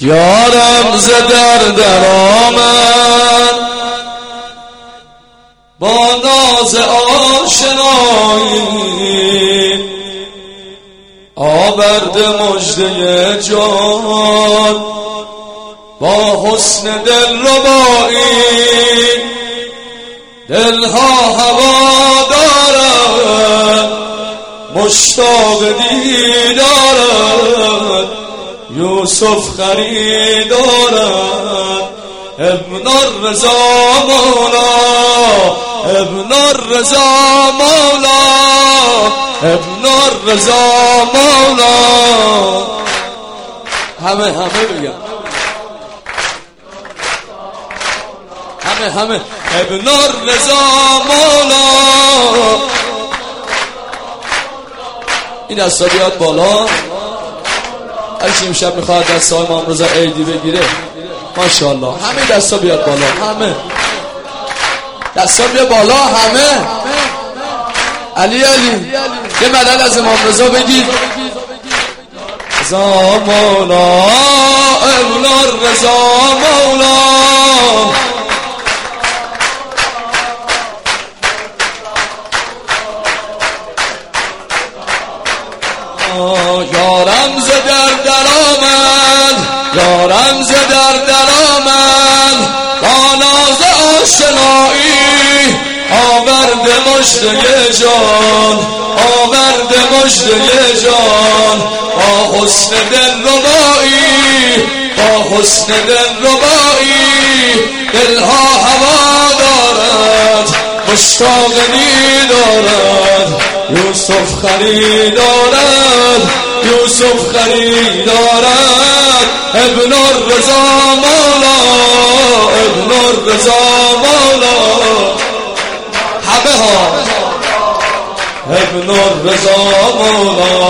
یارم ز درد آمد با ناز آشنایی، آورد مژده جان با حسن دلربایی. دلها هوا دارد مشتاق دیدارد، یوسف خریدارد ابن الرضا مولا، ابن الرضا مولا، ابن الرضا مولا. همه بگم، همه ابن الرضا مولا. این دستا بیاد بالا. هر کی امشب میخواد دست های امام رضا عیدی بگیره ماشاءالله همه دستا بیاد بالا، همه دستا بیاد بالا، همه. علی یه مدد از امام رضا بگید. رضا مولا، ابن الرضا مولا. یارم ز درد آمد، یارم ز درد آمد با ناز آشنایی، آورد مژده جان، آورد مژده جان با حسن دلربایی، با حسن دلربایی. دلها هوا دارد مشتاق دیدارد، یوسف خریدارد، یوسف خریدارد ابن الرضا مولا، ابن الرضا مولا. همه ها ابن الرضا مولا.